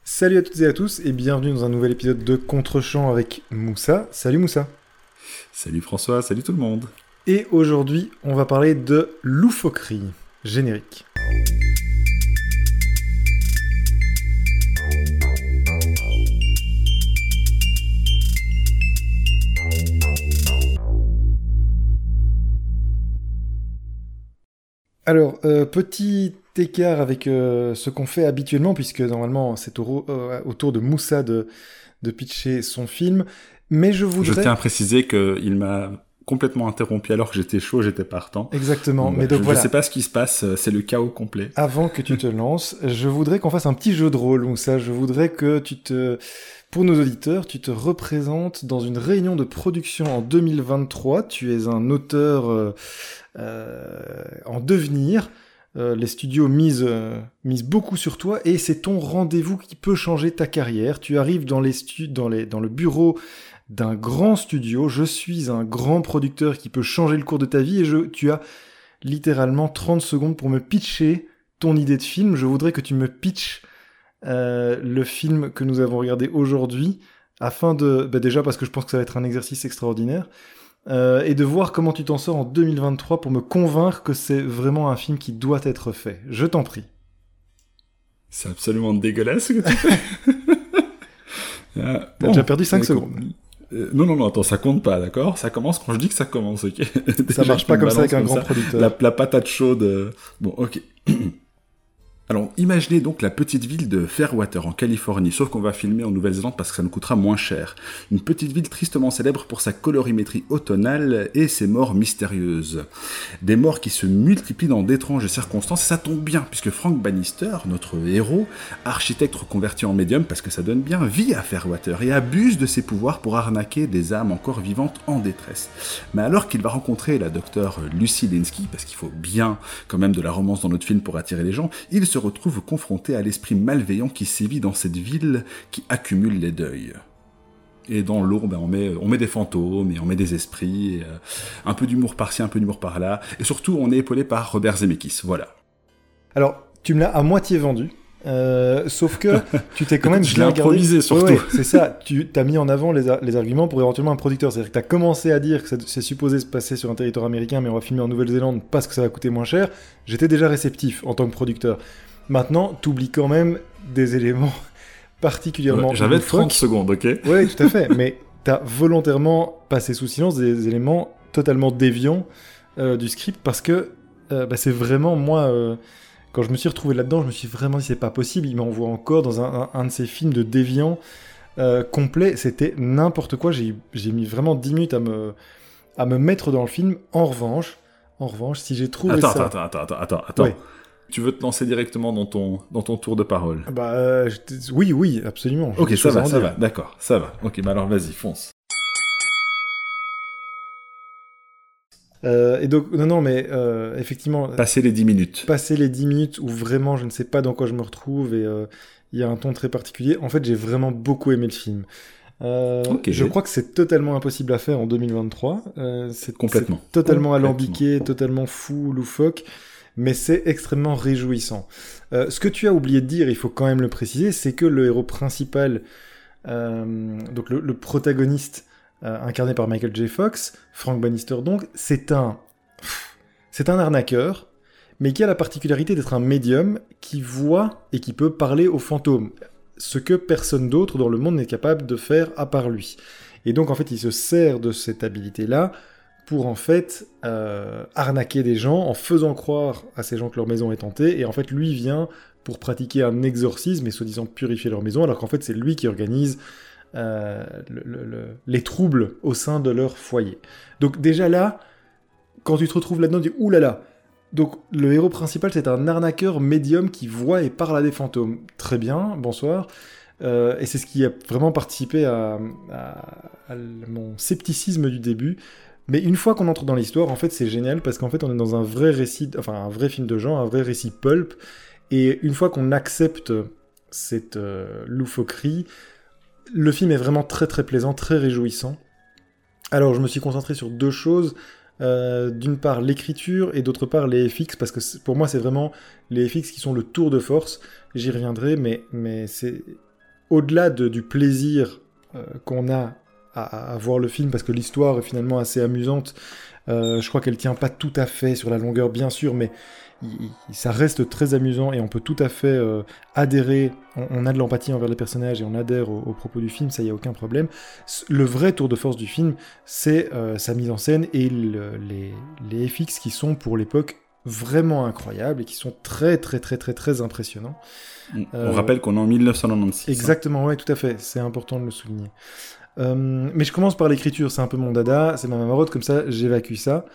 Salut à toutes et à tous et bienvenue dans un nouvel épisode de Contre-champ avec Moussa. Salut Moussa. Salut François, salut tout le monde. Et aujourd'hui, on va parler de loufoquerie. Générique. Alors, petit écart avec ce qu'on fait habituellement, puisque normalement c'est au tour de Moussa de pitcher son film, mais je Je voudrais... tiens à préciser qu'il m'a complètement interrompu alors que j'étais chaud, j'étais partant. Exactement, Donc, mais donc je voilà. sais pas ce qui se passe, c'est le chaos complet. Avant que tu te lances, je voudrais qu'on fasse un petit jeu de rôle, Moussa. Je voudrais que pour nos auditeurs, tu te représentes dans une réunion de production en 2023. Tu es un auteur en devenir. Les studios misent beaucoup sur toi et c'est ton rendez-vous qui peut changer ta carrière. Tu arrives dans le bureau d'un grand studio. Je suis un grand producteur qui peut changer le cours de ta vie et tu as littéralement 30 secondes pour me pitcher ton idée de film. Je voudrais que tu me pitches le film que nous avons regardé aujourd'hui, afin de... déjà parce que je pense que ça va être un exercice extraordinaire, et de voir comment tu t'en sors en 2023 pour me convaincre que c'est vraiment un film qui doit être fait. Je t'en prie. C'est absolument dégueulasse ce que tu fais. T'as déjà perdu 5 secondes. Non, attends, ça compte pas, d'accord? Ça commence quand je dis que ça commence, ok? Ça marche pas comme ça avec un grand producteur. La patate chaude... Bon, ok. Alors, imaginez donc la petite ville de Fairwater en Californie, sauf qu'on va filmer en Nouvelle-Zélande parce que ça nous coûtera moins cher. Une petite ville tristement célèbre pour sa colorimétrie automnale et ses morts mystérieuses. Des morts qui se multiplient dans d'étranges circonstances, et ça tombe bien, puisque Frank Bannister, notre héros, architecte reconverti en médium parce que ça donne bien, vit à Fairwater et abuse de ses pouvoirs pour arnaquer des âmes encore vivantes en détresse. Mais alors qu'il va rencontrer la docteure Lucy Linsky, parce qu'il faut bien quand même de la romance dans notre film pour attirer les gens, il se retrouve confronté à l'esprit malveillant qui sévit dans cette ville qui accumule les deuils. Et dans l'eau, on met des fantômes, et on met des esprits, un peu d'humour par-ci, un peu d'humour par-là, et surtout on est épaulé par Robert Zemeckis, voilà. Alors, tu me l'as à moitié vendu, sauf que tu t'es quand même je bien l'ai improvisé gardé... surtout. Ouais, c'est ça, tu t'as mis en avant les arguments pour éventuellement un producteur. C'est-à-dire que tu as commencé à dire que c'est supposé se passer sur un territoire américain, mais on va filmer en Nouvelle-Zélande parce que ça va coûter moins cher. J'étais déjà réceptif en tant que producteur. Maintenant, t'oublies quand même des éléments particulièrement... J'avais loufoques. 30 secondes, ok? Oui, tout à fait, mais t'as volontairement passé sous silence des éléments totalement déviants du script parce que c'est vraiment, moi, quand je me suis retrouvé là-dedans, je me suis vraiment dit c'est pas possible, il m'envoie encore dans un de ces films de déviants complets, c'était n'importe quoi, j'ai mis vraiment 10 minutes à me mettre dans le film. En revanche, si j'ai trouvé ça... Attends. Ouais. Tu veux te lancer directement dans ton tour de parole? Oui, absolument. Ok, ça va, d'accord, ça va. Ok, alors vas-y, fonce. Et donc, non, mais effectivement... Passer les 10 minutes. Passer les 10 minutes où vraiment je ne sais pas dans quoi je me retrouve et il y a un ton très particulier. En fait, j'ai vraiment beaucoup aimé le film. Okay. Je crois que c'est totalement impossible à faire en 2023. Complètement. C'est totalement alambiqué, totalement fou, loufoque. Mais c'est extrêmement réjouissant. Ce que tu as oublié de dire, il faut quand même le préciser, c'est que le héros principal, donc le protagoniste incarné par Michael J. Fox, Frank Bannister donc, c'est un arnaqueur, mais qui a la particularité d'être un médium qui voit et qui peut parler aux fantômes, ce que personne d'autre dans le monde n'est capable de faire à part lui. Et donc en fait, il se sert de cette habilité-là pour en fait arnaquer des gens en faisant croire à ces gens que leur maison est hantée, et en fait lui vient pour pratiquer un exorcisme et soi-disant purifier leur maison, alors qu'en fait c'est lui qui organise les troubles au sein de leur foyer. Donc déjà là, quand tu te retrouves là-dedans, tu dis oulala. Donc le héros principal c'est un arnaqueur médium qui voit et parle à des fantômes. Très bien, bonsoir. Et c'est ce qui a vraiment participé à mon scepticisme du début. Mais une fois qu'on entre dans l'histoire, en fait, c'est génial parce qu'en fait, on est dans un vrai récit, enfin un vrai film de genre, un vrai récit pulp. Et une fois qu'on accepte cette loufoquerie, le film est vraiment très très plaisant, très réjouissant. Alors, je me suis concentré sur deux choses. D'une part, l'écriture et d'autre part, les FX, parce que pour moi, c'est vraiment les FX qui sont le tour de force. J'y reviendrai, mais c'est au-delà du plaisir qu'on a à voir le film, parce que l'histoire est finalement assez amusante, je crois qu'elle tient pas tout à fait sur la longueur, bien sûr, mais ça reste très amusant et on peut tout à fait adhérer, on a de l'empathie envers les personnages et on adhère aux propos du film, ça y a aucun problème. Le vrai tour de force du film, c'est sa mise en scène et les FX qui sont pour l'époque vraiment incroyables et qui sont très très très très très impressionnants. On rappelle qu'on est en 1996. Exactement, ouais, tout à fait, c'est important de le souligner. Mais je commence par l'écriture, c'est un peu mon dada, c'est ma marotte, comme ça j'évacue ça.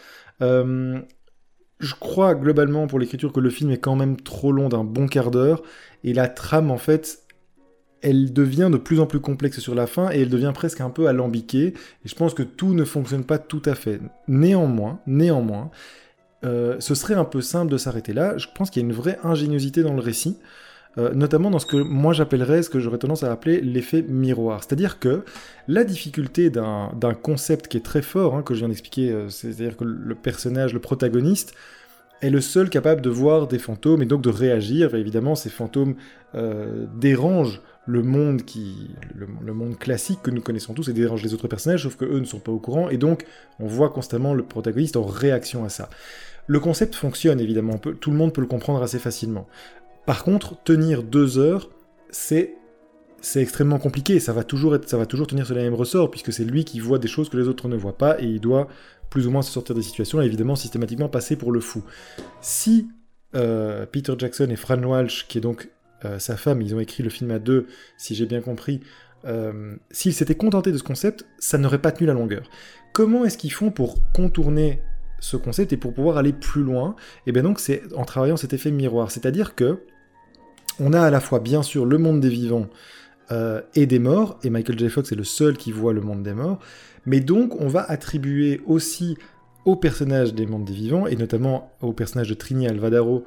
Je crois globalement pour l'écriture que le film est quand même trop long d'un bon quart d'heure, et la trame en fait, elle devient de plus en plus complexe sur la fin, et elle devient presque un peu alambiquée, et je pense que tout ne fonctionne pas tout à fait. Néanmoins, ce serait un peu simple de s'arrêter là, je pense qu'il y a une vraie ingéniosité dans le récit, notamment dans ce que moi j'appellerais, ce que j'aurais tendance à appeler l'effet miroir. C'est-à-dire que la difficulté d'un concept qui est très fort, hein, que je viens d'expliquer, c'est-à-dire que le personnage, le protagoniste, est le seul capable de voir des fantômes et donc de réagir. Et évidemment, ces fantômes dérangent le monde le monde classique que nous connaissons tous et dérangent les autres personnages, sauf que eux ne sont pas au courant, et donc on voit constamment le protagoniste en réaction à ça. Le concept fonctionne, évidemment, tout le monde peut le comprendre assez facilement. Par contre, tenir 2 heures, c'est extrêmement compliqué. Ça va toujours tenir sur les mêmes ressorts, puisque c'est lui qui voit des choses que les autres ne voient pas, et il doit plus ou moins se sortir des situations, et évidemment systématiquement passer pour le fou. Si Peter Jackson et Fran Walsh, qui est donc sa femme, ils ont écrit le film à deux, si j'ai bien compris, s'ils s'étaient contentés de ce concept, ça n'aurait pas tenu la longueur. Comment est-ce qu'ils font pour contourner ce concept et pour pouvoir aller plus loin? Et bien donc c'est en travaillant cet effet miroir, c'est-à-dire que on a à la fois, bien sûr, le monde des vivants et des morts, et Michael J. Fox est le seul qui voit le monde des morts, mais donc on va attribuer aussi aux personnages des mondes des vivants, et notamment au personnage de Trini Alvarado,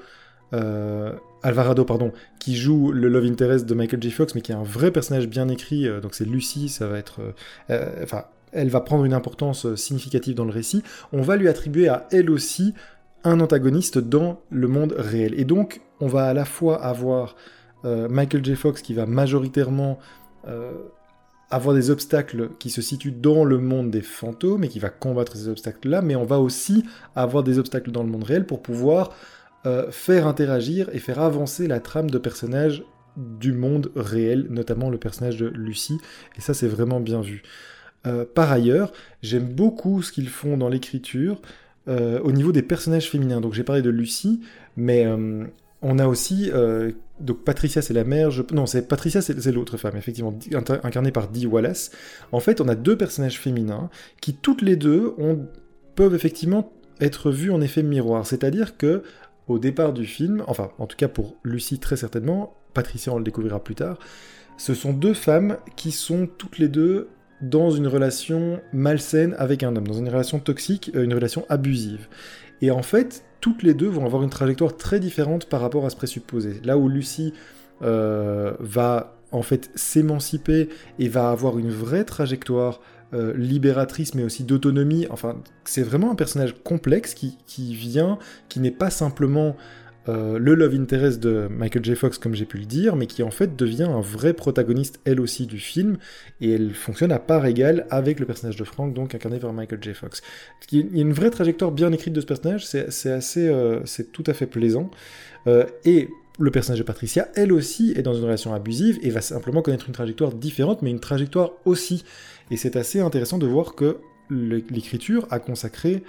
qui joue le love interest de Michael J. Fox, mais qui est un vrai personnage bien écrit, donc c'est Lucy, ça va être... elle va prendre une importance significative dans le récit, on va lui attribuer à elle aussi un antagoniste dans le monde réel. Et donc, on va à la fois avoir Michael J. Fox qui va majoritairement avoir des obstacles qui se situent dans le monde des fantômes et qui va combattre ces obstacles-là, mais on va aussi avoir des obstacles dans le monde réel pour pouvoir faire interagir et faire avancer la trame de personnages du monde réel, notamment le personnage de Lucy, et ça c'est vraiment bien vu. Par ailleurs, j'aime beaucoup ce qu'ils font dans l'écriture, au niveau des personnages féminins. Donc j'ai parlé de Lucy, mais on a aussi... donc Patricia, c'est la mère... Non, Patricia, c'est l'autre femme, effectivement, incarnée par Dee Wallace. En fait, on a 2 personnages féminins qui, toutes les deux, peuvent effectivement être vus en effet miroir. C'est-à-dire que au départ du film, enfin, en tout cas pour Lucy, très certainement, Patricia, on le découvrira plus tard, ce sont 2 femmes qui sont toutes les deux dans une relation malsaine avec un homme, dans une relation toxique, une relation abusive. Et en fait, toutes les deux vont avoir une trajectoire très différente par rapport à ce présupposé. Là où Lucy va en fait s'émanciper et va avoir une vraie trajectoire libératrice, mais aussi d'autonomie, enfin, c'est vraiment un personnage complexe qui n'est pas simplement... le love interest de Michael J. Fox, comme j'ai pu le dire, mais qui en fait devient un vrai protagoniste elle aussi du film, et elle fonctionne à part égale avec le personnage de Frank, donc incarné par Michael J. Fox. Il y a une vraie trajectoire bien écrite de ce personnage, c'est tout à fait plaisant, et le personnage de Patricia, elle aussi, est dans une relation abusive, et va simplement connaître une trajectoire différente, mais une trajectoire aussi, et c'est assez intéressant de voir que l'écriture a consacré...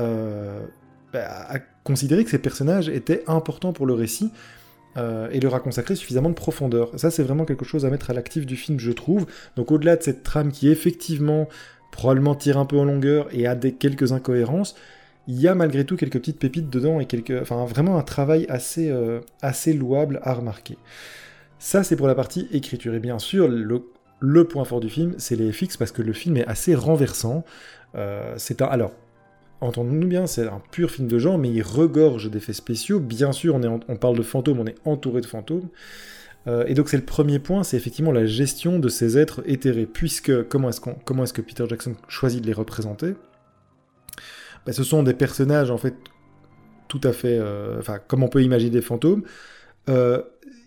à considérer que ces personnages étaient importants pour le récit et leur a consacré suffisamment de profondeur. Ça, c'est vraiment quelque chose à mettre à l'actif du film, je trouve. Donc au-delà de cette trame qui, effectivement, probablement tire un peu en longueur et a quelques incohérences, il y a malgré tout quelques petites pépites dedans et vraiment un travail assez louable à remarquer. Ça, c'est pour la partie écriture. Et bien sûr, le point fort du film, c'est les FX, parce que le film est assez renversant. Alors, entendons-nous bien, c'est un pur film de genre, mais il regorge d'effets spéciaux. Bien sûr, on parle de fantômes, on est entouré de fantômes. Et donc c'est le premier point, c'est effectivement la gestion de ces êtres éthérés. Puisque, comment est-ce que Peter Jackson choisit de les représenter ? Ce sont des personnages, en fait, tout à fait... comme on peut imaginer des fantômes.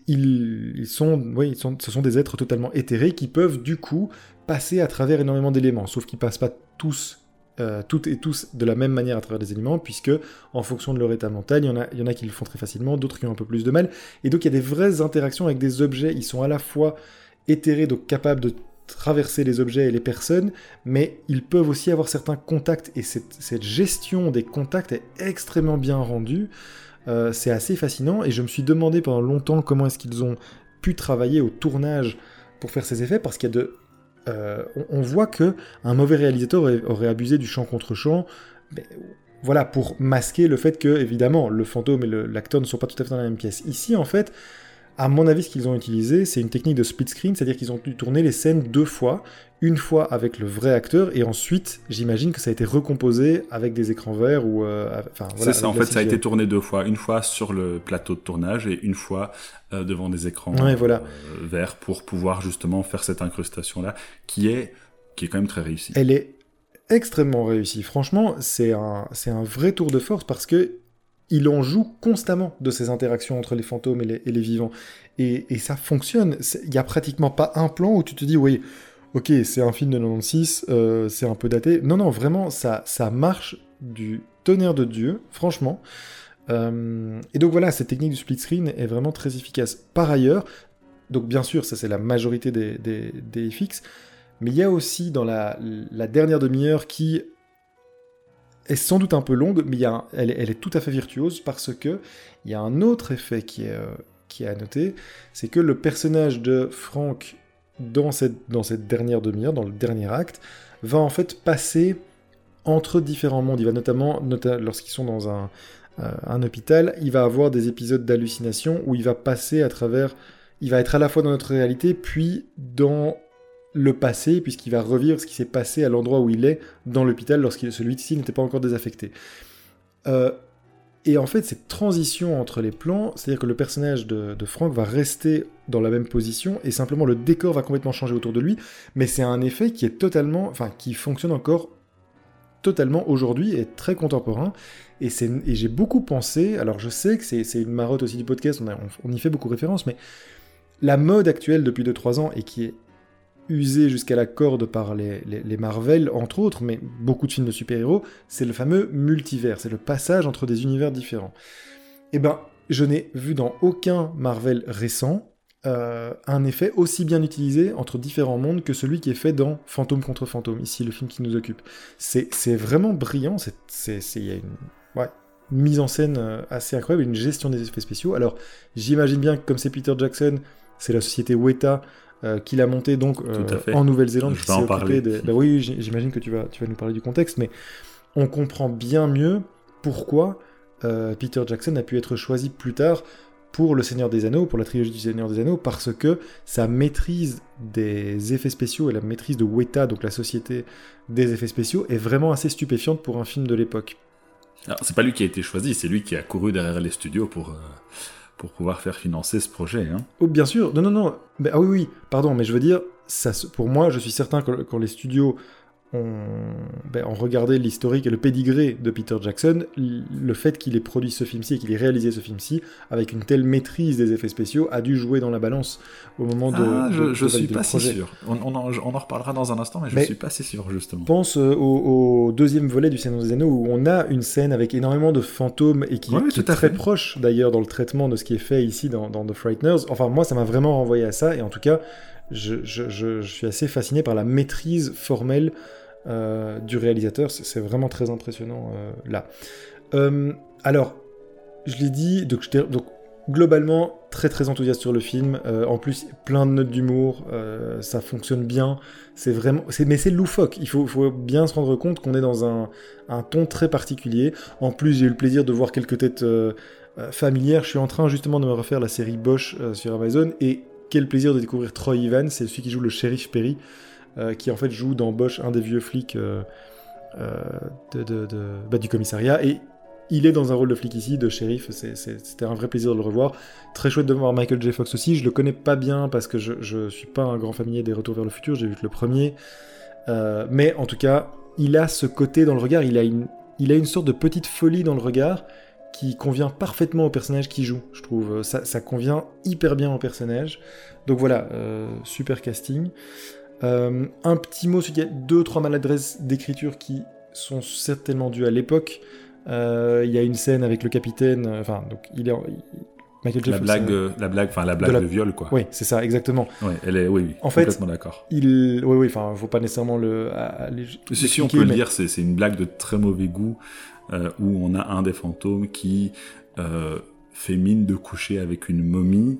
ce sont des êtres totalement éthérés qui peuvent du coup passer à travers énormément d'éléments, sauf qu'ils passent pas toutes et tous de la même manière à travers les éléments, puisque en fonction de leur état mental, il y en a qui le font très facilement, d'autres qui ont un peu plus de mal, et donc il y a des vraies interactions avec des objets. Ils sont à la fois éthérés, donc capables de traverser les objets et les personnes, mais ils peuvent aussi avoir certains contacts, et cette gestion des contacts est extrêmement bien rendue. C'est assez fascinant, et je me suis demandé pendant longtemps comment est-ce qu'ils ont pu travailler au tournage pour faire ces effets, parce qu'il y a on voit que un mauvais réalisateur aurait abusé du champ contre champ, voilà, pour masquer le fait que, évidemment, le fantôme et l'acteur ne sont pas tout à fait dans la même pièce. Ici, en fait, à mon avis, ce qu'ils ont utilisé, c'est une technique de split screen, c'est-à-dire qu'ils ont dû tourner les scènes 2 fois, une fois avec le vrai acteur, et ensuite, j'imagine que ça a été recomposé avec des écrans verts ou... voilà, c'est ça, en fait, ça a été tourné 2 fois. Une fois sur le plateau de tournage et une fois devant des écrans verts pour pouvoir justement faire cette incrustation-là, qui est quand même très réussie. Elle est extrêmement réussie. Franchement, c'est un vrai tour de force parce que il en joue constamment de ces interactions entre les fantômes et les vivants. Et ça fonctionne. Il n'y a pratiquement pas un plan où tu te dis, oui, ok, c'est un film de 96, c'est un peu daté. Non, vraiment, ça marche du tonnerre de Dieu, franchement. Et donc voilà, cette technique du split screen est vraiment très efficace. Par ailleurs, donc bien sûr, ça c'est la majorité des FX, mais il y a aussi dans la dernière demi-heure qui est sans doute un peu longue, mais elle est tout à fait virtuose parce que il y a un autre effet qui est à noter, c'est que le personnage de Frank dans cette dernière demi-heure, dans le dernier acte, va en fait passer entre différents mondes. Il va notamment lorsqu'ils sont dans un hôpital, il va avoir des épisodes d'hallucination où il va passer à travers... Il va être à la fois dans notre réalité, puis dans le passé, puisqu'il va revivre ce qui s'est passé à l'endroit où il est dans l'hôpital, lorsque celui-ci n'était pas encore désaffecté. Et en fait, cette transition entre les plans, c'est-à-dire que le personnage de Frank va rester dans la même position, et simplement le décor va complètement changer autour de lui, mais c'est un effet qui est qui fonctionne encore totalement aujourd'hui, et très contemporain, et j'ai beaucoup pensé, alors je sais que c'est une marotte aussi du podcast, on y fait beaucoup référence, mais la mode actuelle depuis 2-3 ans, et qui est usée jusqu'à la corde par les Marvel, entre autres, mais beaucoup de films de super-héros, c'est le fameux multivers, c'est le passage entre des univers différents. Eh ben, je n'ai vu dans aucun Marvel récent un effet aussi bien utilisé entre différents mondes que celui qui est fait dans Fantôme contre Fantôme, ici le film qui nous occupe. C'est vraiment brillant, il y a une mise en scène assez incroyable, une gestion des effets spéciaux. Alors, j'imagine bien que comme c'est Peter Jackson, c'est la société Weta qui l'a monté donc en Nouvelle-Zélande. Je vais en parler. Oui, j'imagine que tu vas nous parler du contexte, mais on comprend bien mieux pourquoi Peter Jackson a pu être choisi plus tard pour Le Seigneur des Anneaux, pour la trilogie du Seigneur des Anneaux, parce que sa maîtrise des effets spéciaux et la maîtrise de Weta, donc la société des effets spéciaux, est vraiment assez stupéfiante pour un film de l'époque. Alors, c'est pas lui qui a été choisi, c'est lui qui a couru derrière les studios pour pouvoir faire financer ce projet. Hein. Oh, bien sûr, non. Oui, pardon, mais je veux dire, pour moi, je suis certain que quand les studios ont regardé l'historique et le pédigré de Peter Jackson, le fait qu'il ait produit ce film-ci et qu'il ait réalisé ce film-ci avec une telle maîtrise des effets spéciaux a dû jouer dans la balance au moment je suis pas si sûr. On en reparlera dans un instant, mais je suis pas si sûr, justement. Pense au deuxième volet du Seigneur des Anneaux où on a une scène avec énormément de fantômes et qui est très proche d'ailleurs dans le traitement de ce qui est fait ici dans The Frighteners. Enfin, moi, ça m'a vraiment renvoyé à ça, et en tout cas, je suis assez fasciné par la maîtrise formelle du réalisateur. C'est vraiment très impressionnant là. Alors, je l'ai dit, donc globalement très très enthousiaste sur le film. En plus, plein de notes d'humour, ça fonctionne bien. Mais c'est loufoque. Il faut bien se rendre compte qu'on est dans un ton très particulier. En plus, j'ai eu le plaisir de voir quelques têtes familières. Je suis en train justement de me refaire la série Bosch sur Amazon, et quel plaisir de découvrir Troy Evans, c'est celui qui joue le shérif Perry. Qui en fait joue dans Bosch un des vieux flics du commissariat, et il est dans un rôle de flic ici, de shérif. C'était un vrai plaisir de le revoir. Très chouette de voir Michael J. Fox aussi. Je le connais pas bien parce que je suis pas un grand familier des Retours vers le futur, j'ai vu que le premier, mais en tout cas il a ce côté dans le regard, il a une sorte de petite folie dans le regard qui convient parfaitement au personnage qu'il joue, je trouve. Ça convient hyper bien au personnage. Donc voilà, super casting. Un petit mot, il y a 2-3 maladresses d'écriture qui sont certainement dues à l'époque. Il y a une scène avec le capitaine, donc Michael J. Fox, la blague de viol, quoi. Oui, c'est ça, exactement. Ouais, oui, en complètement fait, d'accord. Faut pas nécésalement Si on peut le dire, c'est une blague de très mauvais goût, où on a un des fantômes qui fait mine de coucher avec une momie.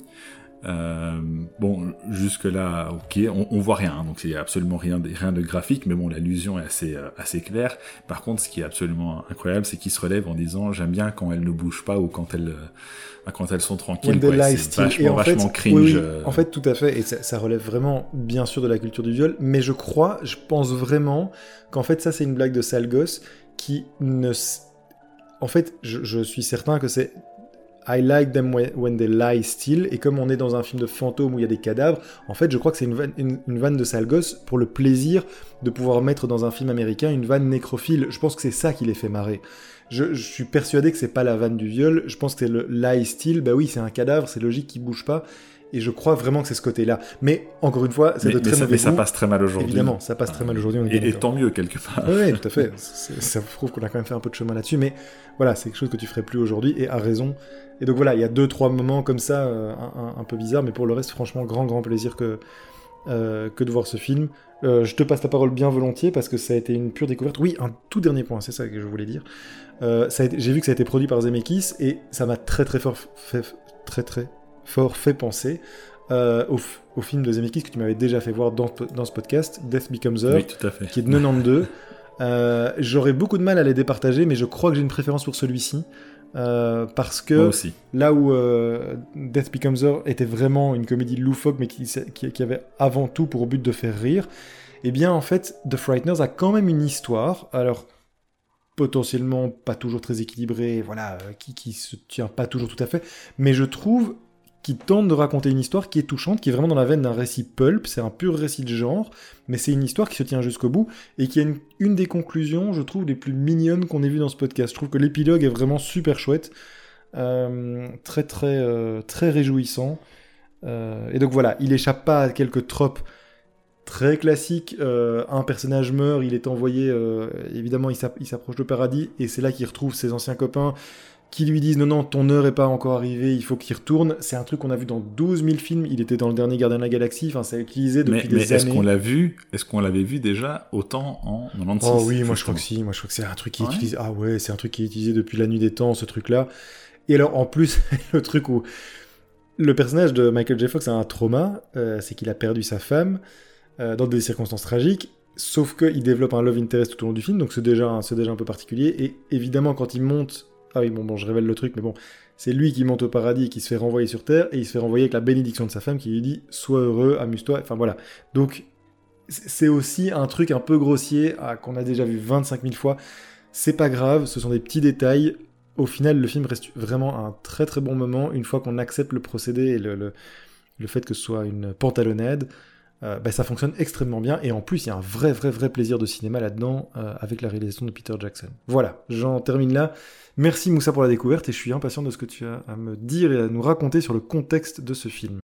Jusque là, ok, on voit rien, donc il y a absolument rien de graphique, mais bon, l'allusion est assez claire. Par contre, ce qui est absolument incroyable, c'est qu'il se relève en disant j'aime bien quand elles ne bougent pas ou quand elles sont tranquilles. C'est vachement cringe. Oui, en fait, tout à fait, et ça relève vraiment, bien sûr, de la culture du viol, mais je pense vraiment qu'en fait, ça, c'est une blague de sale gosse qui ne. En fait, je suis certain que c'est I like them when they lie still, et comme on est dans un film de fantômes où il y a des cadavres, en fait je crois que c'est une vanne de sale gosse pour le plaisir de pouvoir mettre dans un film américain une vanne nécrophile. Je pense que c'est ça qui les fait marrer. Je suis persuadé que c'est pas la vanne du viol, je pense que c'est le lie still, bah oui c'est un cadavre, c'est logique qu'il bouge pas, et je crois vraiment que c'est ce côté-là. Mais encore une fois, c'est de très mauvais goût. Mais ça passe très mal aujourd'hui. Évidemment, ça passe très mal aujourd'hui. Et tant mieux, quelque part. Oui, tout à fait. Ça prouve qu'on a quand même fait un peu de chemin là-dessus. Mais voilà, c'est quelque chose que tu ferais plus aujourd'hui, et à raison. Et donc voilà, il y a 2-3 moments comme ça, un peu bizarres. Mais pour le reste, franchement, grand plaisir que de voir ce film. Je te passe la parole bien volontiers, parce que ça a été une pure découverte. Oui, un tout dernier point, c'est ça que je voulais dire. J'ai vu que ça a été produit par Zemeckis, et ça m'a très fort fait penser au film de Zemeckis que tu m'avais déjà fait voir dans ce podcast, Death Becomes Her, oui, tout à fait. qui est de 92. J'aurais beaucoup de mal à les départager, mais je crois que j'ai une préférence pour celui-ci, parce que moi aussi. Là où Death Becomes Her était vraiment une comédie loufoque, mais qui avait avant tout pour but de faire rire, eh bien en fait The Frighteners a quand même une histoire, alors potentiellement pas toujours très équilibrée, voilà, qui se tient pas toujours tout à fait, mais je trouve qui tente de raconter une histoire qui est touchante, qui est vraiment dans la veine d'un récit pulp, c'est un pur récit de genre, mais c'est une histoire qui se tient jusqu'au bout, et qui a une des conclusions, je trouve, les plus mignonnes qu'on ait vues dans ce podcast. Je trouve que l'épilogue est vraiment super chouette, très réjouissant, et donc voilà, il échappe pas à quelques tropes très classiques. Un personnage meurt, il est envoyé, évidemment il s'approche du paradis, et c'est là qu'il retrouve ses anciens copains, qui lui disent non, ton heure est pas encore arrivée, il faut qu'il retourne. C'est un truc qu'on a vu dans 12 000 films, il était dans le dernier Gardien de la Galaxie, enfin ça a utilisé depuis des années. Est-ce qu'on l'avait vu déjà autant en 96? Oh oui, moi je crois que si, moi je crois que c'est un truc qui est utilisé, ah ouais, c'est un truc qui est utilisé depuis la nuit des temps, ce truc-là. Et alors en plus, le truc où le personnage de Michael J. Fox a un trauma, c'est qu'il a perdu sa femme, dans des circonstances tragiques, sauf qu'il développe un love interest tout au long du film, donc c'est déjà un peu particulier, et évidemment quand il monte. Ah oui, bon, je révèle le truc, mais bon, c'est lui qui monte au paradis et qui se fait renvoyer sur Terre, et il se fait renvoyer avec la bénédiction de sa femme qui lui dit « Sois heureux, amuse-toi », enfin voilà. Donc, c'est aussi un truc un peu grossier, qu'on a déjà vu 25 000 fois. C'est pas grave, ce sont des petits détails. Au final, le film reste vraiment un très très bon moment, une fois qu'on accepte le procédé et le fait que ce soit une pantalonnade. Ça fonctionne extrêmement bien, et en plus il y a un vrai plaisir de cinéma là-dedans, avec la réalisation de Peter Jackson. Voilà, j'en termine là. Merci Moussa pour la découverte, et je suis impatient de ce que tu as à me dire et à nous raconter sur le contexte de ce film.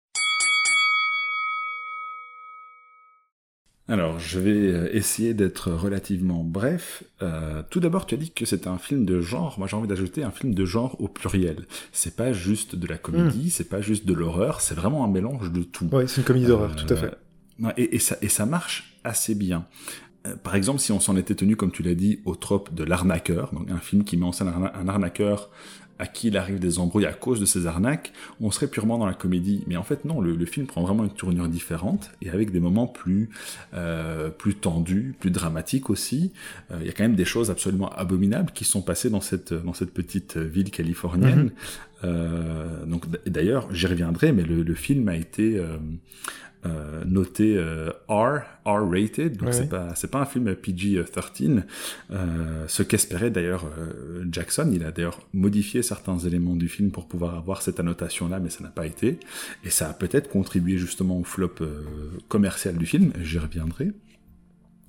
Alors, je vais essayer d'être relativement bref. Tout d'abord, tu as dit que c'était un film de genre. Moi, j'ai envie d'ajouter un film de genre au pluriel. C'est pas juste de la comédie, c'est pas juste de l'horreur, c'est vraiment un mélange de tout. Oui, c'est une comédie d'horreur, tout à fait. Et ça marche assez bien. Par exemple, si on s'en était tenu, comme tu l'as dit, au trope de l'arnaqueur, donc un film qui met en scène un arnaqueur à qui il arrive des embrouilles à cause de ses arnaques, on serait purement dans la comédie. Mais en fait, non, le film prend vraiment une tournure différente, et avec des moments plus tendus, plus dramatiques aussi. Il y a quand même des choses absolument abominables qui sont passées dans cette petite ville californienne. Donc d'ailleurs, j'y reviendrai, mais le film a été noté R-rated, donc c'est pas un film PG-13, ce qu'espérait d'ailleurs Jackson. Il a d'ailleurs modifié certains éléments du film pour pouvoir avoir cette annotation-là, mais ça n'a pas été, et ça a peut-être contribué justement au flop commercial du film, j'y reviendrai.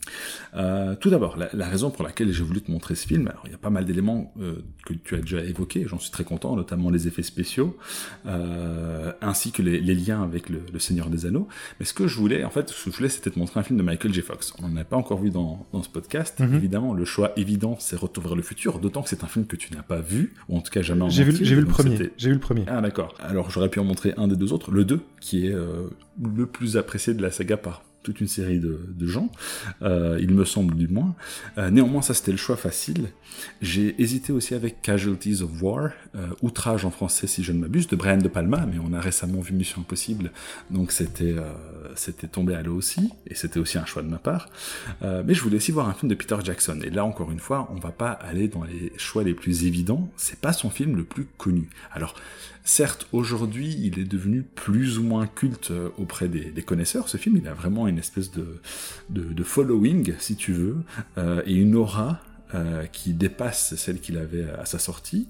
Tout d'abord, la raison pour laquelle j'ai voulu te montrer ce film, alors il y a pas mal d'éléments que tu as déjà évoqués, j'en suis très content, notamment les effets spéciaux, ainsi que les liens avec le Seigneur des Anneaux. Mais ce que je voulais, c'était te montrer un film de Michael J. Fox. On n'en a pas encore vu dans ce podcast. Évidemment, le choix évident, c'est Retour vers le futur, d'autant que c'est un film que tu n'as pas vu, ou en tout cas jamais en entier. J'ai vu le premier. Ah d'accord. Alors j'aurais pu en montrer un des deux autres, le 2, qui est le plus apprécié de la saga par toute une série de gens, il me semble du moins. Néanmoins, ça c'était le choix facile. J'ai hésité aussi avec Casualties of War, Outrage en français si je ne m'abuse, de Brian De Palma, mais on a récemment vu Mission Impossible, donc c'était tombé à l'eau aussi, et c'était aussi un choix de ma part. Mais je voulais aussi voir un film de Peter Jackson, et là encore une fois, on va pas aller dans les choix les plus évidents, c'est pas son film le plus connu. Alors, certes, aujourd'hui, il est devenu plus ou moins culte auprès des connaisseurs. Ce film, il a vraiment une espèce de following, si tu veux, et une aura qui dépasse celle qu'il avait à sa sortie.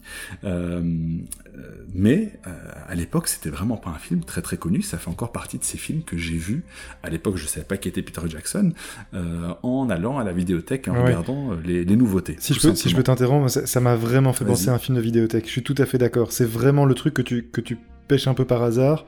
Mais à l'époque, c'était vraiment pas un film très très connu. Ça fait encore partie de ces films que j'ai vus. À l'époque, je savais pas qui était Peter Jackson, en allant à la vidéothèque et en regardant les nouveautés. Si je peux t'interrompre, ça m'a vraiment fait penser à un film de vidéothèque. Je suis tout à fait d'accord. C'est vraiment le truc que tu pêches un peu par hasard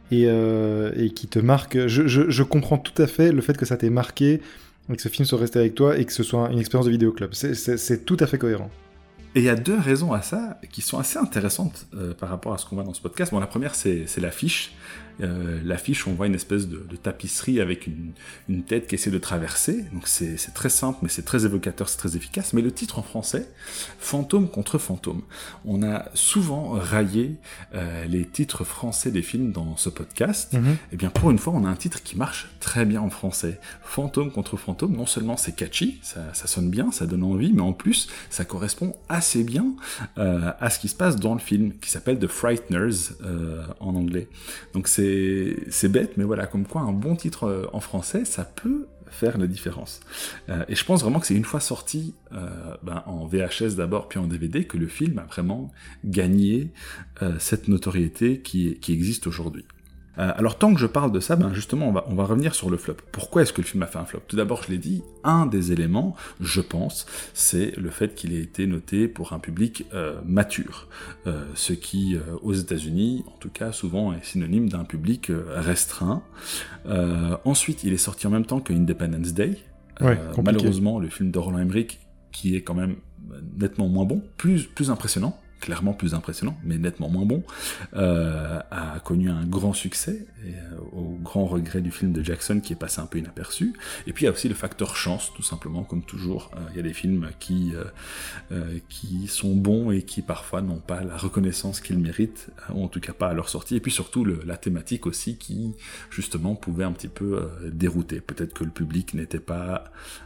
et qui te marque. Je comprends tout à fait le fait que ça t'ait marqué, et que ce film soit resté avec toi et que ce soit une expérience de vidéoclub. C'est tout à fait cohérent. Et il y a deux raisons à ça qui sont assez intéressantes par rapport à ce qu'on voit dans ce podcast. Bon, la première, c'est l'affiche. L'affiche, on voit une espèce de tapisserie avec une tête qui essaie de traverser. Donc c'est très simple, mais c'est très évocateur, c'est très efficace. Mais le titre en français, Fantôme contre fantôme. On a souvent raillé les titres français des films dans ce podcast. Et bien pour une fois, on a un titre qui marche très bien en français. Fantôme contre fantôme, non seulement c'est catchy, ça sonne bien, ça donne envie, mais en plus, ça correspond assez bien à ce qui se passe dans le film, qui s'appelle The Frighteners en anglais. Donc c'est bête, mais voilà, comme quoi un bon titre en français, ça peut faire la différence. Et je pense vraiment que c'est une fois sorti en VHS d'abord, puis en DVD, que le film a vraiment gagné cette notoriété qui existe aujourd'hui. Alors tant que je parle de ça, justement, on va revenir sur le flop. Pourquoi est-ce que le film a fait un flop ? Tout d'abord, je l'ai dit, un des éléments, je pense, c'est le fait qu'il ait été noté pour un public mature. Ce qui, aux États-Unis, en tout cas, souvent est synonyme d'un public restreint. Ensuite, il est sorti en même temps que Independence Day. Malheureusement, le film de Roland Emmerich, qui est quand même nettement moins bon, plus impressionnant, clairement plus impressionnant, mais nettement moins bon, a connu un grand succès, et, au grand regret du film de Jackson qui est passé un peu inaperçu. Et puis il y a aussi le facteur chance, tout simplement, comme toujours. Il y a des films qui sont bons et qui parfois n'ont pas la reconnaissance qu'ils méritent, ou en tout cas pas à leur sortie. Et puis surtout la thématique aussi qui, justement, pouvait un petit peu dérouter. Peut-être que le public n'était pas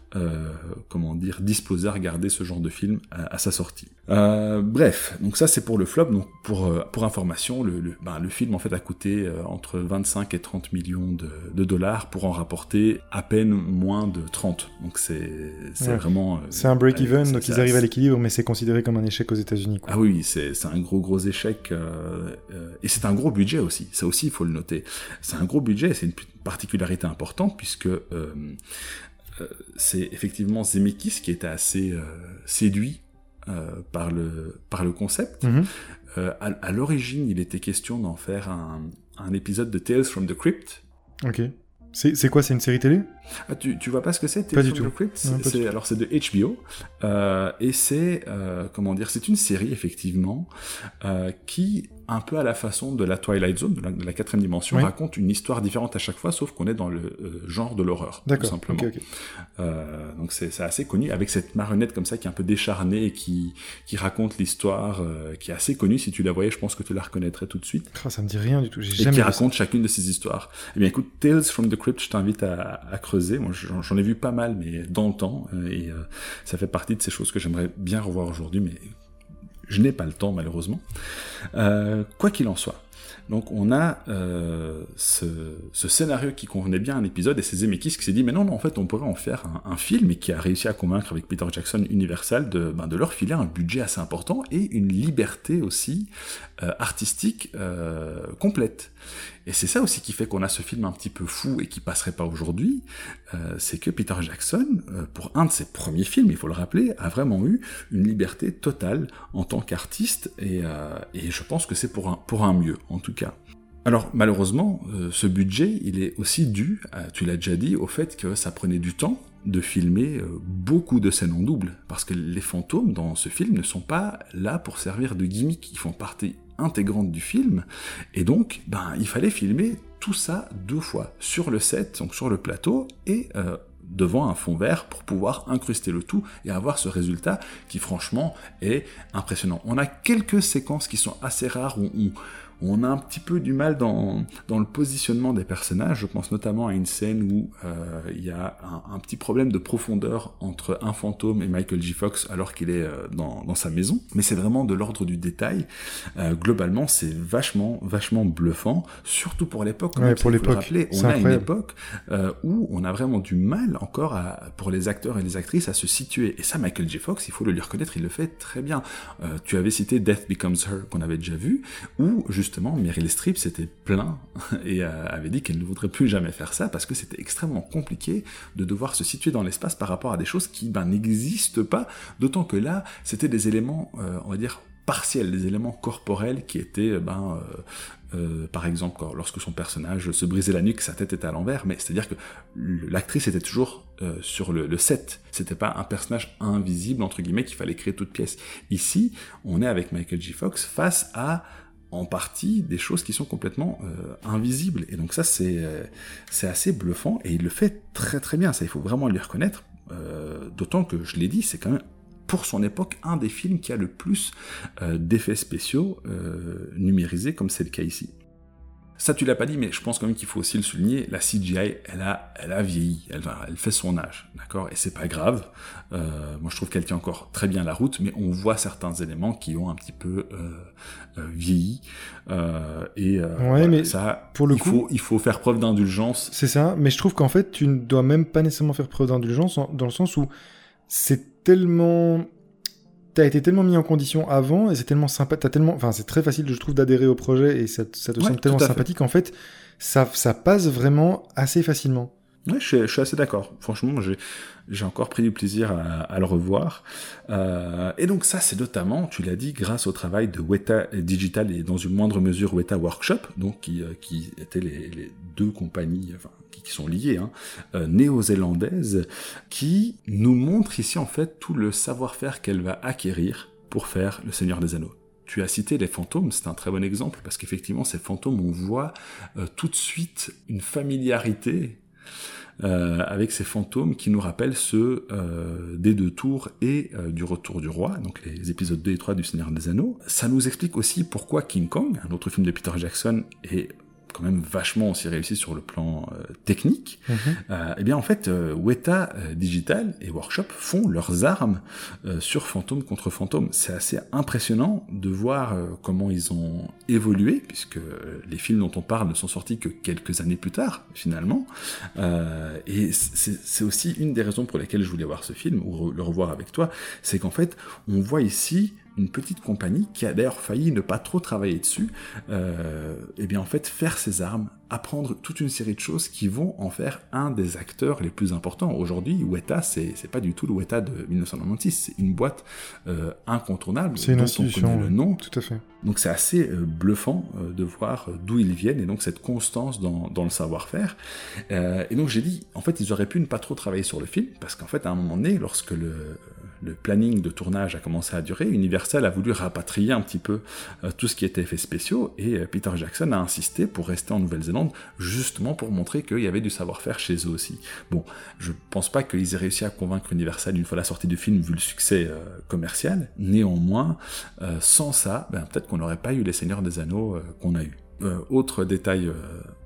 disposé à regarder ce genre de film à sa sortie. Bref, donc ça c'est pour le flop. Donc pour information, le film en fait a coûté entre 25 et 30 millions de dollars pour en rapporter à peine moins de 30. Donc c'est vraiment... c'est un break-even, donc ils arrivent à l'équilibre, mais c'est considéré comme un échec aux États-Unis, quoi. Ah oui, c'est un gros échec. Et c'est un gros budget aussi. Ça aussi, il faut le noter. C'est un gros budget, et c'est une particularité importante, puisque... c'est effectivement Zemeckis qui était assez séduit par le concept. À l'origine, il était question d'en faire un épisode de Tales from the Crypt. Ok. C'est quoi, c'est une série télé ? Ah, tu vois pas ce que c'est, Tales from the Crypt ? Alors c'est de HBO, et c'est c'est une série effectivement qui, un peu à la façon de la Twilight Zone, de la 4e dimension, raconte une histoire différente à chaque fois, sauf qu'on est dans le genre de l'horreur, tout simplement. Okay. Donc c'est assez connu, avec cette marionnette comme ça qui est un peu décharnée et qui raconte l'histoire, qui est assez connue. Si tu la voyais, je pense que tu la reconnaîtrais tout de suite. Ça me dit rien du tout, j'ai jamais vu. Et qui raconte chacune de ces histoires. Eh bien écoute, Tales from the Crypt, je t'invite à creuser. Moi j'en ai vu pas mal, mais dans le temps, et ça fait partie de ces choses que j'aimerais bien revoir aujourd'hui, mais je n'ai pas le temps malheureusement. Quoi qu'il en soit, Donc on a ce scénario qui convenait bien à un épisode, et c'est Zemeckis qui s'est dit, mais non, en fait, on pourrait en faire un film, et qui a réussi à convaincre avec Peter Jackson Universal de leur filer un budget assez important, et une liberté aussi artistique complète. Et c'est ça aussi qui fait qu'on a ce film un petit peu fou et qui passerait pas aujourd'hui, c'est que Peter Jackson, pour un de ses premiers films, il faut le rappeler, a vraiment eu une liberté totale en tant qu'artiste, et je pense que c'est pour un mieux, en tout cas. Alors malheureusement, ce budget, il est aussi dû, tu l'as déjà dit, au fait que ça prenait du temps de filmer beaucoup de scènes en double, parce que les fantômes dans ce film ne sont pas là pour servir de gimmick, ils font partie intégrante du film, et donc il fallait filmer tout ça 2 fois, sur le set, donc sur le plateau, et devant un fond vert pour pouvoir incruster le tout et avoir ce résultat qui franchement est impressionnant. On a quelques séquences qui sont assez rares où on a un petit peu du mal dans le positionnement des personnages. Je pense notamment à une scène où il y a un petit problème de profondeur entre un fantôme et Michael J. Fox alors qu'il est dans sa maison. Mais c'est vraiment de l'ordre du détail. Globalement, c'est vachement bluffant, surtout pour l'époque. Ouais, pour l'époque. Rappeler, on a une époque où on a vraiment du mal encore pour les acteurs et les actrices à se situer. Et ça, Michael J. Fox, il faut le lui reconnaître, il le fait très bien. Tu avais cité Death Becomes Her, qu'on avait déjà vu, où justement Meryl Streep s'était plaint et avait dit qu'elle ne voudrait plus jamais faire ça parce que c'était extrêmement compliqué de devoir se situer dans l'espace par rapport à des choses qui n'existent pas, d'autant que là, c'était des éléments, on va dire, partiels, des éléments corporels qui étaient, par exemple, lorsque son personnage se brisait la nuque, sa tête était à l'envers, mais c'est-à-dire que l'actrice était toujours sur le set, c'était pas un personnage invisible, entre guillemets, qu'il fallait créer toute pièce. Ici, on est avec Michael J. Fox face à en partie des choses qui sont complètement invisibles. Et donc ça, c'est assez bluffant, et il le fait très très bien, ça il faut vraiment lui reconnaître, d'autant que, je l'ai dit, c'est quand même, pour son époque, un des films qui a le plus d'effets spéciaux numérisés, comme c'est le cas ici. Ça, tu l'as pas dit, mais je pense quand même qu'il faut aussi le souligner, la CGI, elle a vieilli, elle fait son âge, d'accord ? Et c'est pas grave, moi je trouve qu'elle tient encore très bien la route, mais on voit certains éléments qui ont un petit peu vieilli, mais ça, pour le coup, il faut faire preuve d'indulgence. C'est ça, mais je trouve qu'en fait, tu ne dois même pas nécessairement faire preuve d'indulgence, dans le sens où c'est tellement... T'as été tellement mis en condition avant, et c'est tellement sympa, c'est très facile, je trouve, d'adhérer au projet, et ça te semble tellement sympathique, en fait, ça passe vraiment assez facilement. Ouais, je suis assez d'accord. Franchement, j'ai encore pris du plaisir à le revoir. Et donc ça, c'est notamment, tu l'as dit, grâce au travail de Weta Digital et dans une moindre mesure Weta Workshop, donc qui étaient les 2 compagnies, qui sont liées, néo-zélandaises, qui nous montrent ici en fait tout le savoir-faire qu'elle va acquérir pour faire Le Seigneur des Anneaux. Tu as cité les fantômes, c'est un très bon exemple, parce qu'effectivement, ces fantômes, on voit tout de suite une familiarité avec ces fantômes qui nous rappellent ceux des 2 tours et du Retour du Roi, donc les épisodes 2 et 3 du Seigneur des Anneaux. Ça nous explique aussi pourquoi King Kong, un autre film de Peter Jackson, est quand même vachement aussi réussi sur le plan technique. Et bien en fait, Weta Digital et Workshop font leurs armes sur fantôme contre fantôme. C'est assez impressionnant de voir comment ils ont évolué, puisque les films dont on parle ne sont sortis que quelques années plus tard, finalement. Et c'est aussi une des raisons pour lesquelles je voulais voir ce film, ou le revoir avec toi, c'est qu'en fait, on voit ici une petite compagnie qui a d'ailleurs failli ne pas trop travailler dessus, et bien en fait faire ses armes, apprendre toute une série de choses qui vont en faire un des acteurs les plus importants. Aujourd'hui, Weta, c'est pas du tout le Weta de 1996, c'est une boîte incontournable, c'est une dont institution, on connaît le nom. Tout à fait. Donc c'est assez bluffant de voir d'où ils viennent, et donc cette constance dans le savoir-faire. Et donc j'ai dit, en fait, ils auraient pu ne pas trop travailler sur le film, parce qu'en fait, à un moment donné, lorsque le planning de tournage a commencé à durer, Universal a voulu rapatrier un petit peu tout ce qui était effets spéciaux, et Peter Jackson a insisté pour rester en Nouvelle-Zélande, justement pour montrer qu'il y avait du savoir-faire chez eux aussi. Bon, je pense pas qu'ils aient réussi à convaincre Universal une fois la sortie du film, vu le succès commercial. Néanmoins, sans ça, peut-être qu'on n'aurait pas eu les Seigneurs des Anneaux qu'on a eu. Autre détail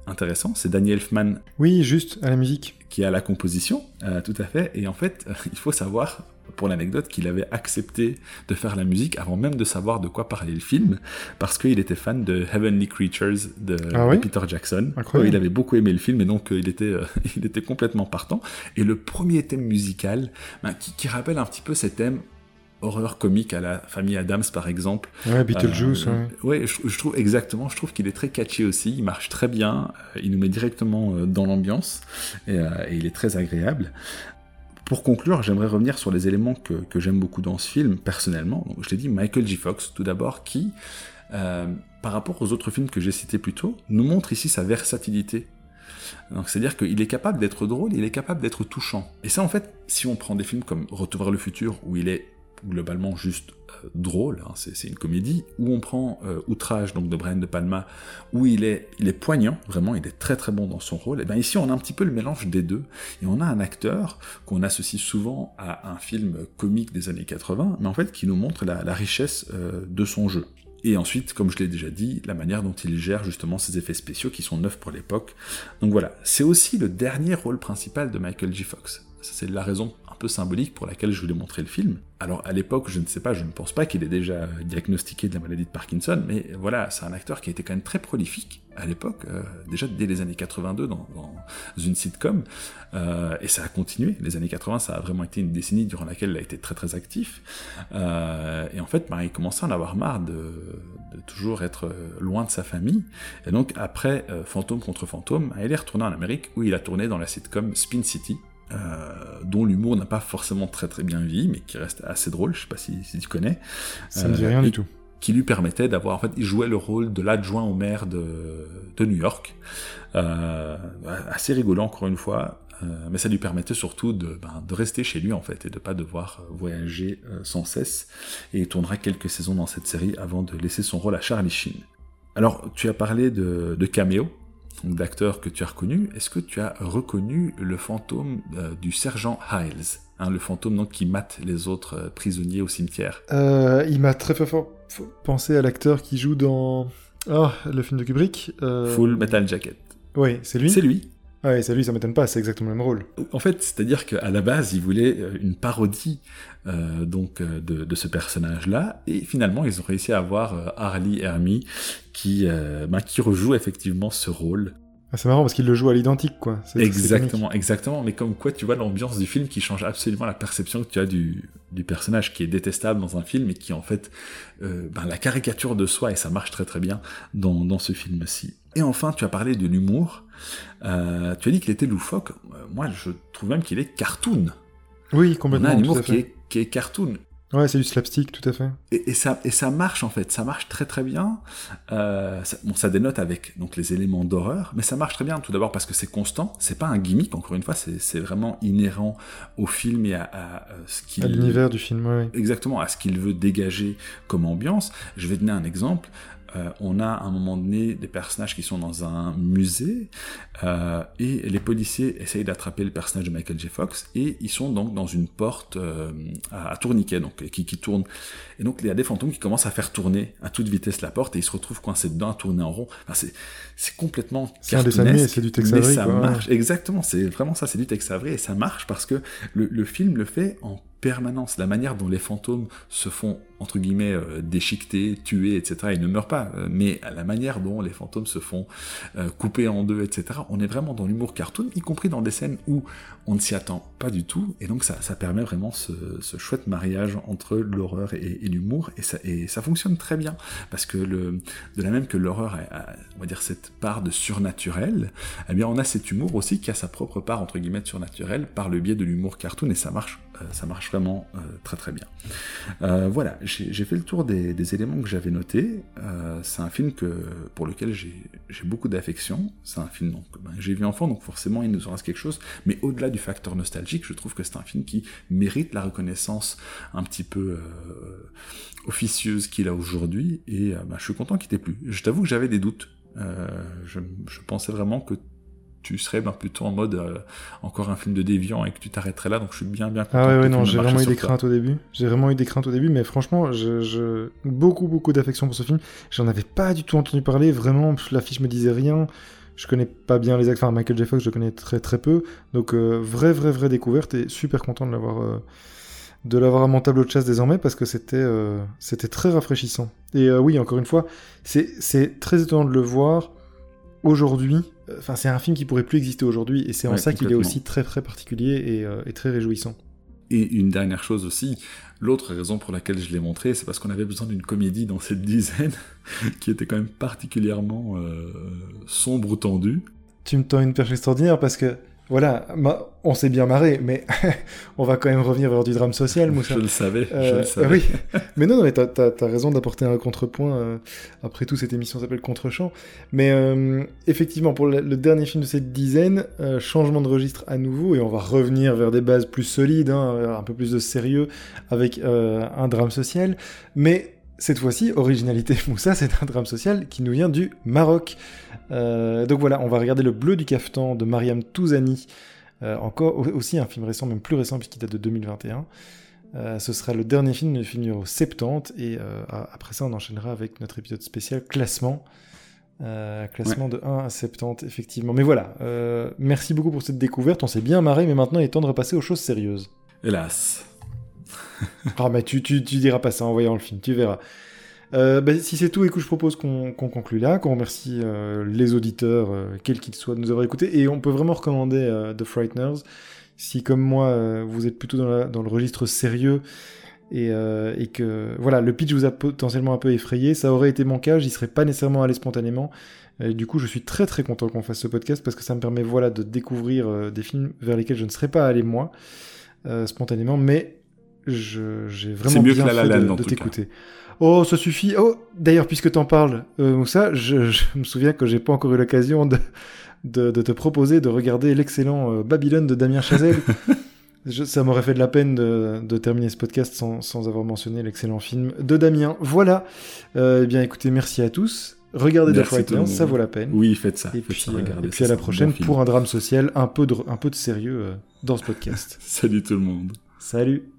intéressant, c'est Danny Elfman Oui, juste, à la musique. qui a la composition, tout à fait. Et en fait, il faut savoir, pour l'anecdote, qu'il avait accepté de faire la musique avant même de savoir de quoi parlait le film, parce qu'il était fan de Heavenly Creatures de Peter Jackson. Incroyable. Il avait beaucoup aimé le film, et donc il était complètement partant. Et le premier thème musical, qui rappelle un petit peu ces thèmes horreur comique à la famille Addams par exemple. Ouais, Beetlejuice. Ouais, je trouve exactement. Je trouve qu'il est très catchy aussi. Il marche très bien. Il nous met directement dans l'ambiance et il est très agréable. Pour conclure, j'aimerais revenir sur les éléments que j'aime beaucoup dans ce film personnellement. Donc, je l'ai dit, Michael J. Fox tout d'abord, qui par rapport aux autres films que j'ai cités plus tôt, nous montre ici sa versatilité. Donc, c'est-à-dire qu'il est capable d'être drôle, il est capable d'être touchant. Et ça, en fait, si on prend des films comme Retour vers le futur, où il est globalement juste drôle, hein, c'est une comédie, où on prend Outrage, donc de Brian De Palma, où il est poignant, vraiment, il est très très bon dans son rôle, et bien ici on a un petit peu le mélange des deux, et on a un acteur qu'on associe souvent à un film comique des années 80, mais en fait qui nous montre la richesse de son jeu. Et ensuite, comme je l'ai déjà dit, la manière dont il gère justement ses effets spéciaux qui sont neufs pour l'époque. Donc voilà, c'est aussi le dernier rôle principal de Michael J. Fox. C'est la raison un peu symbolique pour laquelle je voulais montrer le film. Alors à l'époque, je ne pense pas qu'il ait déjà diagnostiqué de la maladie de Parkinson, mais voilà, c'est un acteur qui a été quand même très prolifique à l'époque, déjà dès les années 82 dans une sitcom, et ça a continué. Les années 80, ça a vraiment été une décennie durant laquelle il a été très très actif, et en fait, il commençait à en avoir marre de toujours être loin de sa famille, et donc après Fantôme contre Fantôme, il est retourné en Amérique où il a tourné dans la sitcom Spin City, dont l'humour n'a pas forcément très très bien vieilli, mais qui reste assez drôle, je sais pas si tu connais. Ça me dit rien du tout. Qui lui permettait d'avoir, en fait, il jouait le rôle de l'adjoint au maire de New York. Assez rigolo encore une fois, mais ça lui permettait surtout de rester chez lui en fait, et de pas devoir voyager sans cesse, et il tournera quelques saisons dans cette série avant de laisser son rôle à Charlie Sheen. Alors, tu as parlé de caméo, donc d'acteurs que tu as reconnus. Est-ce que tu as reconnu le fantôme du sergent Hiles, le fantôme donc qui mate les autres prisonniers au cimetière? Il m'a très fort pensé à l'acteur qui joue dans le film de Kubrick. Full Metal Jacket. Oui, c'est lui. C'est lui. Ouais, c'est lui, ça m'étonne pas, c'est exactement le même rôle. En fait, c'est-à-dire qu'à la base, il voulait une parodie de ce personnage-là, et finalement, ils ont réussi à avoir Harley Hermy qui rejoue effectivement ce rôle. C'est marrant parce qu'il le joue à l'identique, quoi. Exactement, mais comme quoi, tu vois l'ambiance du film qui change absolument la perception que tu as du personnage qui est détestable dans un film, et qui en fait la caricature de soi, et ça marche très très bien dans ce film-ci. Et enfin, tu as parlé de l'humour. Tu as dit qu'il était loufoque. Moi, je trouve même qu'il est cartoon. Oui, complètement. On a un humour qui est cartoon. Ouais, c'est du slapstick, tout à fait. Et ça marche, en fait. Ça marche très très bien. Ça dénote avec donc les éléments d'horreur, mais ça marche très bien, tout d'abord parce que c'est constant. C'est pas un gimmick, encore une fois. C'est vraiment inhérent au film et à ce qu'il... À l'univers du film, ouais. Exactement, à ce qu'il veut dégager comme ambiance. Je vais donner un exemple. On a à un moment donné des personnages qui sont dans un musée, et les policiers essayent d'attraper le personnage de Michael J. Fox, et ils sont donc dans une porte à tourniquet, donc qui tourne. Et donc il y a des fantômes qui commencent à faire tourner à toute vitesse la porte, et ils se retrouvent coincés dedans à tourner en rond. Enfin, c'est complètement c'est un dessin animé, c'est du Tex Avery, mais ça quoi, marche. Ouais. Exactement, c'est vraiment ça, c'est du Tex Avery, et ça marche parce que le film le fait en permanence. La manière dont les fantômes se font, entre guillemets, déchiqueter, tuer, etc., ils ne meurent pas, mais la manière dont les fantômes se font couper en deux, etc., on est vraiment dans l'humour cartoon, y compris dans des scènes où on ne s'y attend pas du tout, et donc ça permet vraiment ce chouette mariage entre l'horreur et l'humour, et ça fonctionne très bien, parce que de la même que l'horreur a, on va dire, cette part de surnaturel, eh bien on a cet humour aussi qui a sa propre part, entre guillemets, de surnaturel, par le biais de l'humour cartoon, et ça marche vraiment très très bien. Voilà, j'ai fait le tour des éléments que j'avais notés. C'est un film pour lequel j'ai beaucoup d'affection. C'est un film donc j'ai vu enfant, donc forcément il nous en reste quelque chose, mais au-delà du facteur nostalgique, je trouve que c'est un film qui mérite la reconnaissance un petit peu officieuse qu'il a aujourd'hui, et je suis content qu'il t'ait plu. Je t'avoue que j'avais des doutes. Je pensais vraiment que tu serais plutôt en mode encore un film de déviant et que tu t'arrêterais là, donc je suis bien content. Ah ouais, non, j'ai vraiment eu des craintes au début. Mais franchement, beaucoup d'affection pour ce film. J'en avais pas du tout entendu parler, vraiment, l'affiche me disait rien. Je connais pas bien les acteurs. Enfin, Michael J. Fox, je connais très très peu. Donc, vraie découverte et super content de l'avoir à mon tableau de chasse désormais parce que c'était très rafraîchissant. Et oui, encore une fois, c'est très étonnant de le voir aujourd'hui. Enfin, c'est un film qui pourrait plus exister aujourd'hui et c'est en ça qu'il est aussi très très particulier et très réjouissant. Et une dernière chose aussi, l'autre raison pour laquelle je l'ai montré, c'est parce qu'on avait besoin d'une comédie dans cette dizaine qui était quand même particulièrement sombre ou tendue. Tu me tends une perche extraordinaire parce que, voilà, on s'est bien marré, mais on va quand même revenir vers du drame social, Moussa. Je le savais. Oui, mais non, mais t'as raison d'apporter un contrepoint. Après tout, cette émission s'appelle Contre-champ. Mais effectivement, pour le dernier film de cette dizaine, changement de registre à nouveau, et on va revenir vers des bases plus solides, un peu plus de sérieux, avec un drame social. Mais cette fois-ci, originalité Moussa, c'est un drame social qui nous vient du Maroc. Donc voilà, on va regarder Le Bleu du Caftan de Mariam Touzani, encore aussi un film récent, même plus récent puisqu'il date de 2021. Ce sera le dernier film numéro 70, et après ça on enchaînera avec notre épisode spécial classement. Classement de 1 à 70, effectivement. Mais voilà, merci beaucoup pour cette découverte, on s'est bien marré, mais maintenant il est temps de repasser aux choses sérieuses. Hélas. Ah mais tu diras pas ça en voyant le film, tu verras. Si c'est tout, écoute, je propose qu'on conclue là, qu'on remercie les auditeurs, quels qu'ils soient, de nous avoir écoutés, et on peut vraiment recommander The Frighteners, si comme moi, vous êtes plutôt dans le registre sérieux, et que voilà, le pitch vous a potentiellement un peu effrayé, ça aurait été mon cas, j'y serais pas nécessairement allé spontanément, et du coup je suis très très content qu'on fasse ce podcast, parce que ça me permet de découvrir des films vers lesquels je ne serais pas allé moi, spontanément, mais j'ai vraiment bien fait de t'écouter. Oh, ça suffit. Oh, d'ailleurs, puisque t'en parles, Moussa, je me souviens que j'ai pas encore eu l'occasion de te proposer de regarder l'excellent Babylone de Damien Chazelle. Ça m'aurait fait de la peine de terminer ce podcast sans avoir mentionné l'excellent film de Damien. Voilà. Eh bien, écoutez, merci à tous. Regardez The Frighteners, ça vaut la peine. Oui, faites ça. Et puis à la prochaine pour un drame social, un peu de sérieux dans ce podcast. Salut tout le monde. Salut.